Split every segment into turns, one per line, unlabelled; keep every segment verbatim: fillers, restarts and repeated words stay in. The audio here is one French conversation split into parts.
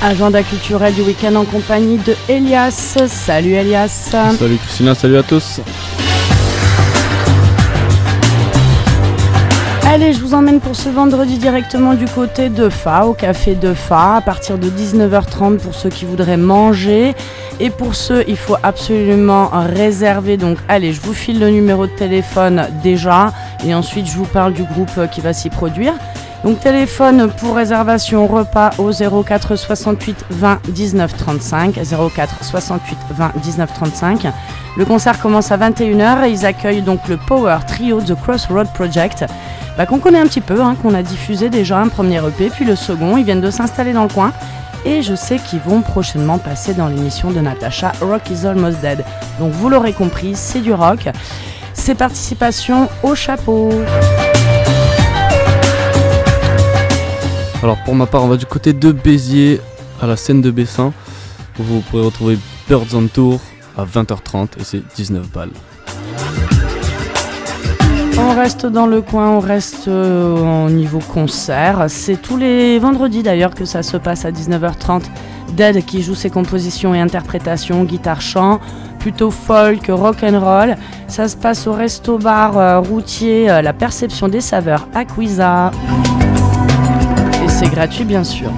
Agenda culturel du week-end en compagnie de Elias. Salut Elias.
Salut Christina, salut à tous.
Allez, je vous emmène pour ce vendredi directement du côté de Fa, au café de Fa, à partir de dix-neuf heures trente pour ceux qui voudraient manger. Et pour ceux, il faut absolument réserver. Donc allez, je vous file le numéro de téléphone déjà. Et ensuite, je vous parle du groupe qui va s'y produire. Donc téléphone pour réservation repas au zéro quatre soixante-huit vingt dix-neuf trente-cinq, zéro quatre soixante-huit vingt dix-neuf trente-cinq. Le concert commence à vingt et une heures et ils accueillent donc le Power Trio The Crossroad Project, bah, qu'on connaît un petit peu, hein, qu'on a diffusé déjà un premier E P, puis le second, ils viennent de s'installer dans le coin. Et je sais qu'ils vont prochainement passer dans l'émission de Natacha, Rock is Almost Dead. Donc vous l'aurez compris, c'est du rock. C'est participation au chapeau.
Alors pour ma part, on va du côté de Béziers, à la scène de Bessin, où vous pourrez retrouver Birds on Tour à vingt heures trente et c'est dix-neuf balles.
On reste dans le coin, on reste euh, au niveau concert. C'est tous les vendredis d'ailleurs que ça se passe à dix-neuf heures trente. Dead qui joue ses compositions et interprétations, guitare-chant, plutôt folk, rock'n'roll. Ça se passe au resto-bar euh, routier euh, La Perception des Saveurs à Cuisa. C'est gratuit bien sûr.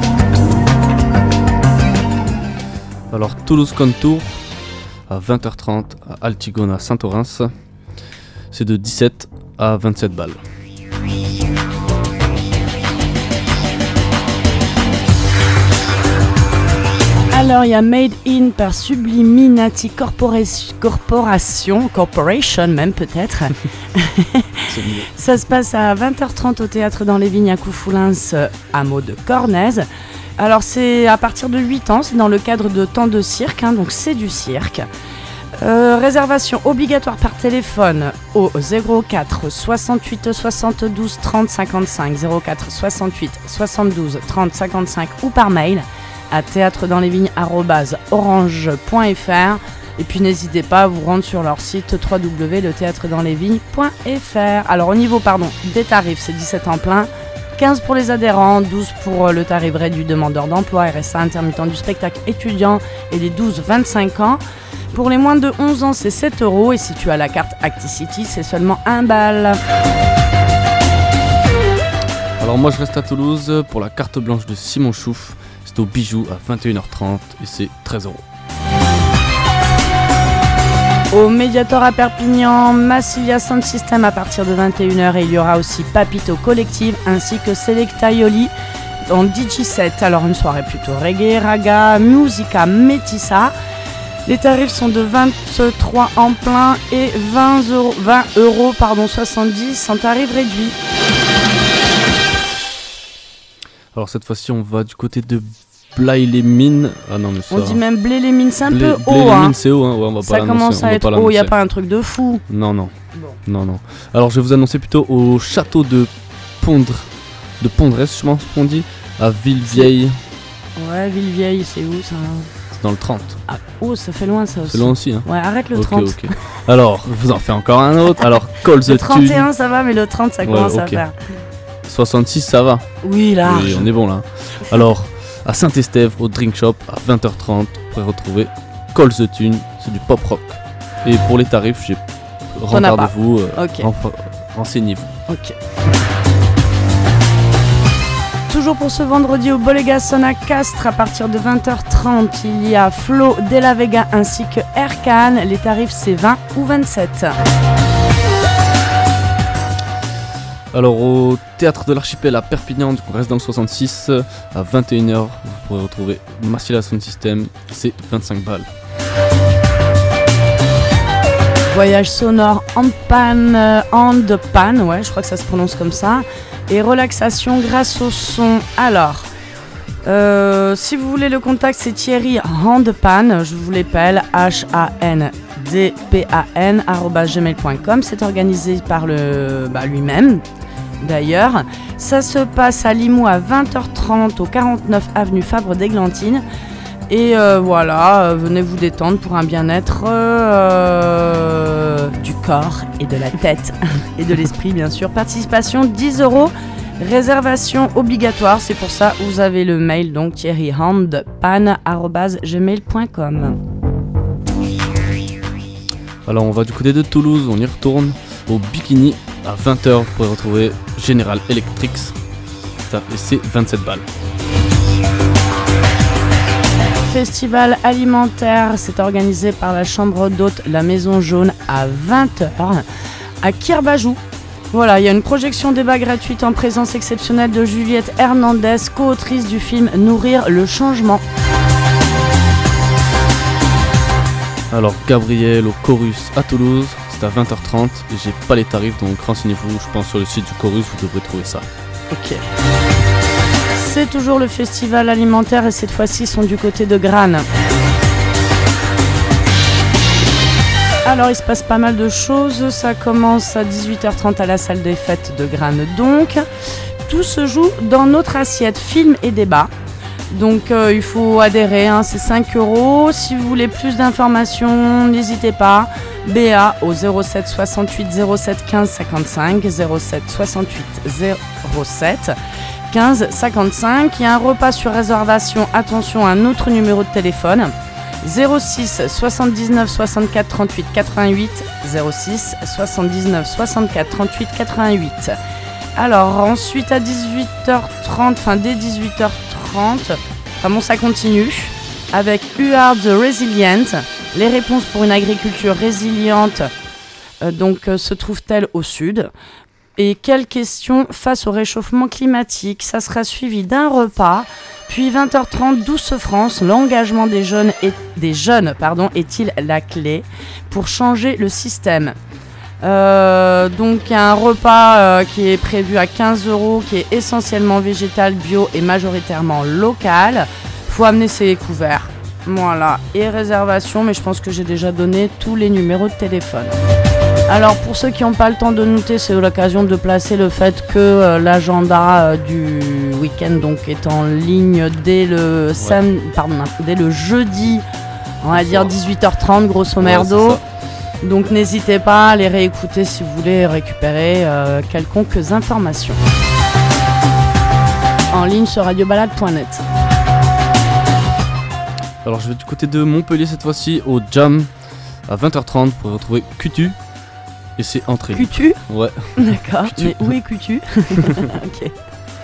Alors Toulouse Contour à vingt heures trente à Altigone à Saint-Orens. C'est de dix-sept à vingt-sept balles.
Alors il y a Made In par Subliminati Corporation, Corporation, Corporation même peut-être. Ça se passe à vingt heures trente au Théâtre dans les Vignes à Coufoulins, hameau de Cornez. Alors c'est à partir de huit ans, c'est dans le cadre de temps de cirque, hein, donc c'est du cirque. Euh, réservation obligatoire par téléphone au zéro quatre soixante-huit soixante-douze trente cinquante-cinq, zéro quatre soixante-huit soixante-douze trente cinquante-cinq ou par mail à théâtre dans les vignes arobase orange point f r. Et puis n'hésitez pas à vous rendre sur leur site w w w point le théâtre dans les vignes point f r. Alors au niveau pardon, des tarifs, c'est dix-sept en plein, quinze pour les adhérents, douze pour le tarif réduit demandeur d'emploi, R S A intermittent du spectacle étudiant et les douze vingt-cinq ans. Pour les moins de onze ans, c'est sept euros et si tu as la carte Acticity, c'est seulement un bal.
Alors moi je reste à Toulouse pour la carte blanche de Simon Chouf. C'est au Bijou à vingt et une heures trente et c'est treize euros.
Au Mediator à Perpignan, Massilia Sound System à partir de vingt et une heures et il y aura aussi Papito Collective ainsi que Selecta Ioli en D J set. Alors une soirée plutôt reggae, raga, musica, métissa. Les tarifs sont de vingt-trois en plein et vingt euros, vingt euros pardon, soixante-dix en tarif réduit.
Alors cette fois-ci on va du côté de Blaye-les-Mines. Ah non mais ça...
On dit même Blaye-les-Mines, c'est un
Blé,
peu haut.
Blaye-les-Mines
hein.
c'est haut, hein. Ouais, on va
ça
pas
commence à être haut, il n'y a pas un truc de fou.
Non, non.
Bon.
Non, non. Alors je vais vous annoncer plutôt au château de Pondre, de Pondresse, je pense qu'on dit, à Villevieille.
Ouais, Villevieille, c'est où ça?
C'est dans le trente.
Ah, oh, ça fait loin ça aussi.
C'est loin aussi, hein.
Ouais, arrête le
Ok,
trente.
ok. Alors, je vous en fais encore un autre. Alors, Call the
Le trente et un
Tune.
ça va, mais le trente ça
Ouais,
commence à
ok.
faire.
soixante-six, ça va.
Oui, là.
Oui, on est bon là. Alors, à Saint-Estève, au Drink Shop, à vingt heures trente, vous pourrez retrouver Call the Tune, c'est du pop rock. Et pour les tarifs, j'ai
T'en as pas.
regardez-vous, euh,
Ok.
renf- renseignez-vous.
Ok. Toujours pour ce vendredi au Bolégason à Castres, à partir de vingt heures trente, il y a Flo de la Vega ainsi que Erkan. Les tarifs c'est vingt ou vingt-sept.
Alors au Théâtre de l'Archipel à Perpignan, on reste dans le soixante-six, à vingt et une heures, vous pourrez retrouver Massilia Sound System, c'est vingt-cinq balles.
Voyage sonore en panne, euh, en de panne, ouais, je crois que ça se prononce comme ça. Et relaxation grâce au son. Alors, euh, si vous voulez le contact, c'est Thierry Handepan, je vous l'appelle, H A N D P A N arobase gmail point com. C'est organisé par le, bah, lui-même, d'ailleurs. Ça se passe à Limoux à vingt heures trente au quarante-neuf avenue Fabre d'Églantine. Et euh, voilà, euh, venez vous détendre pour un bien-être euh, du corps et de la tête et de l'esprit, bien sûr. Participation dix euros. Réservation obligatoire, c'est pour ça que vous avez le mail, donc thierryhandpan arobase gmail point com.
Alors on va du côté de Toulouse, on y retourne au Bikini à vingt heures. Vous pourrez retrouver General Electric et c'est vingt-sept balles.
Festival alimentaire, c'est organisé par la chambre d'hôtes La Maison Jaune à vingt heures à Kirbajou. Voilà, il y a une projection débat gratuite en présence exceptionnelle de Juliette Hernandez, co-autrice du film Nourrir le changement.
Alors Gabriel au Chorus à Toulouse, c'est à vingt heures trente et j'ai pas les tarifs, donc renseignez-vous, je pense sur le site du Chorus, vous devrez trouver ça.
Ok. C'est toujours le festival alimentaire et cette fois-ci ils sont du côté de Grane. Alors il se passe pas mal de choses, ça commence à dix-huit heures trente à la salle des fêtes de Grane donc. Tout se joue dans notre assiette film et débat. Donc euh, il faut adhérer, hein, c'est cinq euros. Si vous voulez plus d'informations, n'hésitez pas. B A au zéro sept soixante-huit zéro sept quinze cinquante-cinq, zéro sept soixante-huit zéro sept quinze cinquante-cinq. Il y a un repas sur réservation, attention, un autre numéro de téléphone. zéro six soixante-dix-neuf soixante-quatre trente-huit quatre-vingt-huit, zéro six soixante-dix-neuf soixante-quatre trente-huit quatre-vingt-huit. Alors ensuite à dix-huit heures trente, enfin dès dix-huit heures trente, enfin bon ça continue avec U R de Resilient. Les réponses pour une agriculture résiliente euh, donc euh, se trouvent-elles au sud? Et quelles questions face au réchauffement climatique? Ça sera suivi d'un repas. Puis vingt heures trente, Douce France, l'engagement des jeunes, est, des jeunes pardon, est-il la clé pour changer le système? euh, Donc il y a un repas euh, qui est prévu à quinze euros, qui est essentiellement végétal, bio et majoritairement local. Il faut amener ses couverts. Voilà, et réservation, mais je pense que j'ai déjà donné tous les numéros de téléphone. Alors pour ceux qui n'ont pas le temps de noter, c'est l'occasion de placer le fait que euh, l'agenda euh, du week-end donc, est en ligne dès le, ouais. sam... Pardon, dès le jeudi, on va dire dix-huit heures trente grosso merdo. Ouais, donc n'hésitez pas à les réécouter si vous voulez récupérer euh, quelconques informations. En ligne sur radio balade point net.
Alors je vais du côté de Montpellier cette fois-ci au Jam à vingt heures trente pour retrouver Cutu. Et c'est entrée.
Cutu ?
Ouais.
D'accord. Cutu. Mais où est Cutu ? Ok.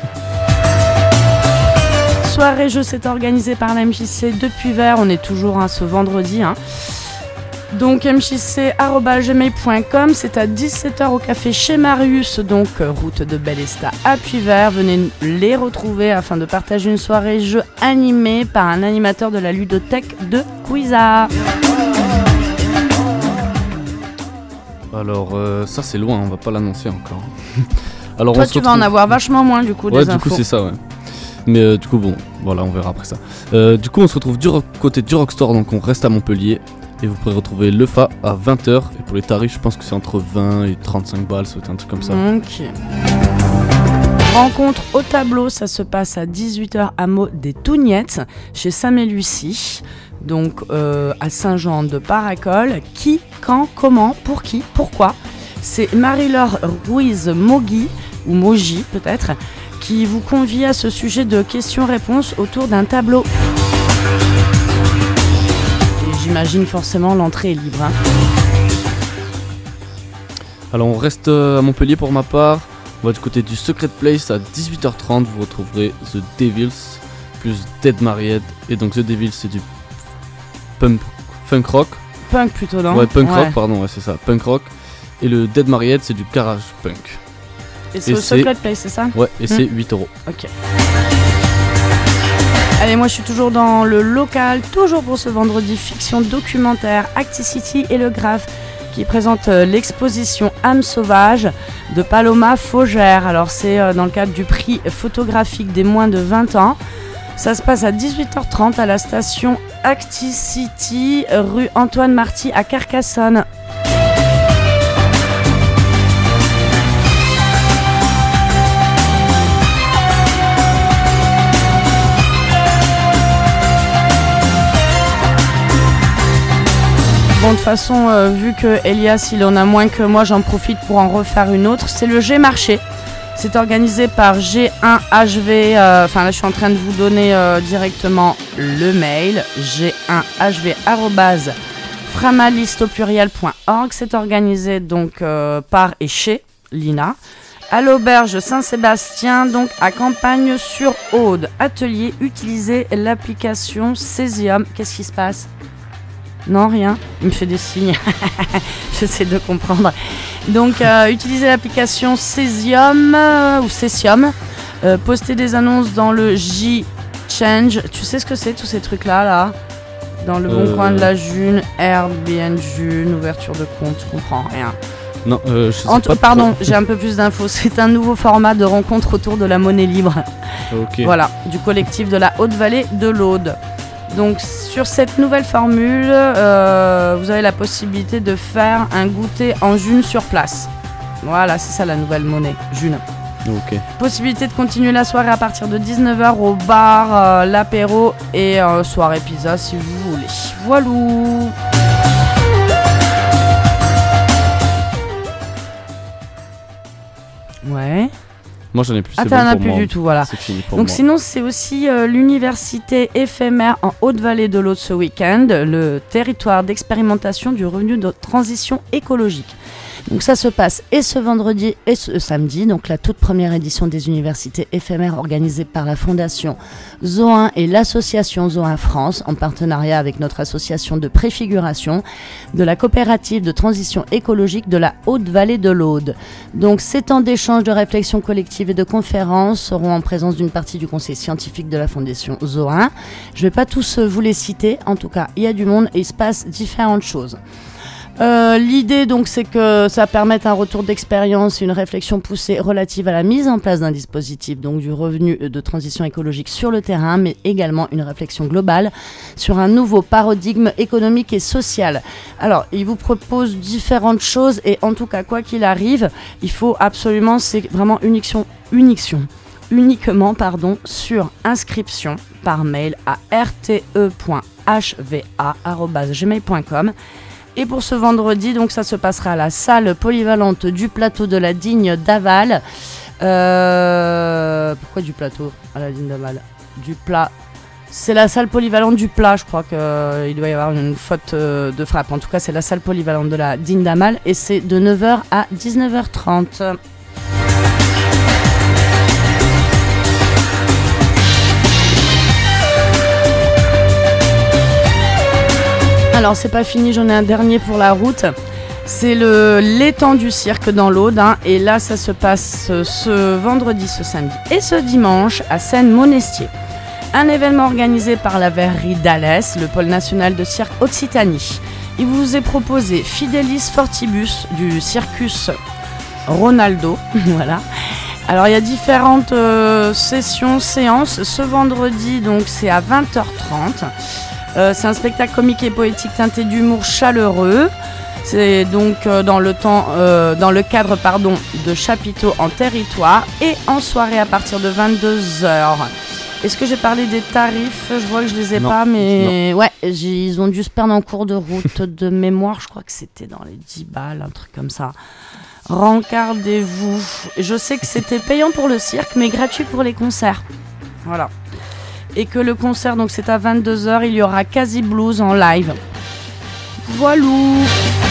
Soirée jeu, c'est organisé par la M J C depuis Vert. On est toujours hein, ce vendredi. Hein. Donc m j c arobase gmail point com, c'est à dix-sept heures au café chez Marius, donc route de Bellesta à Puy-Vert. Venez les retrouver afin de partager une soirée jeu animée par un animateur de la ludothèque de Cuisa.
Alors euh, ça c'est loin, on va pas l'annoncer encore. Alors,
toi
on
tu
retrouve...
vas en avoir vachement moins du coup.
Ouais,
des
du
infos.
coup c'est ça, ouais. Mais euh, du coup bon, voilà, on verra après ça. Euh, du coup on se retrouve du rock, côté du Rockstore, donc on reste à Montpellier. Et vous pourrez retrouver le F A à vingt heures. Et pour les tarifs, je pense que c'est entre vingt et trente-cinq balles, c'est un truc comme ça.
Ok. Rencontre au tableau, ça se passe à dix-huit heures hameau des Tougnettes, chez Sam et Lucie. Donc euh, à Saint-Jean de Paracol. Qui, quand, comment, pour qui, pourquoi? C'est Marie-Laure Ruiz Mogui, ou Moji peut-être, qui vous convie à ce sujet de questions-réponses autour d'un tableau. J'imagine forcément l'entrée est libre. Hein.
Alors on reste à Montpellier pour ma part. On va du côté du Secret Place à dix-huit heures trente. Vous retrouverez The Devils plus Dead Mariette. Et donc The Devils c'est du punk, funk rock.
Punk plutôt non.
Ouais, punk
ouais.
rock pardon, ouais, c'est ça, punk rock. Et le Dead Mariette c'est du garage punk.
Et c'est et au c'est... Secret Place, c'est ça?
Ouais, et hmm. c'est huit euros.
Ok. Allez, moi je suis toujours dans le local, toujours pour ce vendredi fiction documentaire Acticity et le Graphe qui présente euh, l'exposition Âme sauvage de Paloma Faugère. Alors c'est euh, dans le cadre du prix photographique des moins de vingt ans. Ça se passe à dix-huit heures trente à la station Acticity, rue Antoine Marty à Carcassonne. Bon, de toute façon, euh, vu que Elias il en a moins que moi, j'en profite pour en refaire une autre. C'est le G-Marché. C'est organisé par G un H V, enfin euh, là je suis en train de vous donner euh, directement le mail, G un H V arobase framaliste au pluriel point org. C'est organisé donc euh, par et chez Lina, à l'auberge Saint-Sébastien, donc à Campagne-sur-Aude. Atelier, utilisez l'application Césium. Qu'est-ce qui se passe ? Non, rien. Il me fait des signes. J'essaie de comprendre. Donc, euh, utilisez l'application Césium euh, ou Césium. Euh, postez des annonces dans le J-Change. Tu sais ce que c'est, tous ces trucs-là, là ? Dans le bon euh... coin de la June, Airbnb June, ouverture de compte, je comprends rien.
Non, euh, je sais
Entre,
pas
pardon, j'ai un peu plus d'infos. C'est un nouveau format de rencontre autour de la monnaie libre.
Okay.
Voilà, du collectif de la Haute-Vallée de l'Aude. Donc sur cette nouvelle formule, euh, vous avez la possibilité de faire un goûter en June sur place. Voilà, c'est ça la nouvelle monnaie, June.
Okay.
Possibilité de continuer la soirée à partir de dix-neuf heures au bar, euh, l'apéro et euh, soirée pizza si vous voulez. Voilou. Ouais.
Moi j'en ai plus.
Ah
c'est
t'en
bon
as
pour
plus
moi.
du tout, voilà.
C'est fini pour
Donc
moi.
sinon c'est aussi euh, l'université éphémère en Haute-Vallée de l'Aude ce week-end, le territoire d'expérimentation du revenu de transition écologique. Donc ça se passe et ce vendredi et ce samedi, donc la toute première édition des universités éphémères organisée par la Fondation Zoin et l'association Zoin France en partenariat avec notre association de préfiguration de la coopérative de transition écologique de la Haute-Vallée de l'Aude. Donc ces temps d'échange, de réflexion collective et de conférences seront en présence d'une partie du conseil scientifique de la Fondation Zoin. Je ne vais pas tous vous les citer, en tout cas il y a du monde et il se passe différentes choses. Euh, l'idée donc c'est que ça permette un retour d'expérience et une réflexion poussée relative à la mise en place d'un dispositif donc du revenu de transition écologique sur le terrain, mais également une réflexion globale sur un nouveau paradigme économique et social. Alors il vous propose différentes choses et en tout cas quoi qu'il arrive, il faut absolument, c'est vraiment uniction, uniction, uniquement pardon, sur inscription par mail à r t e point h v a arobase gmail point com. Et pour ce vendredi, donc ça se passera à la salle polyvalente du plateau de la Digne d'Aval. Euh... Pourquoi du plateau à la Digne d'Aval ? Du plat. C'est la salle polyvalente du plat, je crois qu'il euh, doit y avoir une faute euh, de frappe. En tout cas, c'est la salle polyvalente de la Digne d'Aval et c'est de neuf heures à dix-neuf heures trente. Alors c'est pas fini, j'en ai un dernier pour la route. C'est le l'étang du cirque dans l'Aude, hein, et là ça se passe ce vendredi, ce samedi et ce dimanche à Seine-Monestier. Un événement organisé par la verrerie d'Alès, le pôle national de cirque Occitanie. Il vous est proposé Fidelis Fortibus du Circus Ronaldo, voilà. Alors il y a différentes euh, sessions, séances. Ce vendredi donc c'est à vingt heures trente. Euh, c'est un spectacle comique et poétique teinté d'humour chaleureux. C'est donc euh, dans, le temps, euh, dans le cadre pardon, de chapiteaux en territoire et en soirée à partir de vingt-deux heures. Est-ce que j'ai parlé des tarifs ? Je vois que je les ai
non,
pas, mais
non.
ouais, ils ont dû se perdre en cours de route de mémoire. Je crois que c'était dans les dix balles, un truc comme ça. Rencardez-vous. Je sais que c'était payant pour le cirque, mais gratuit pour les concerts. Voilà. Et que le concert, donc c'est à vingt-deux heures, il y aura Quasi Blues en live. Voilou.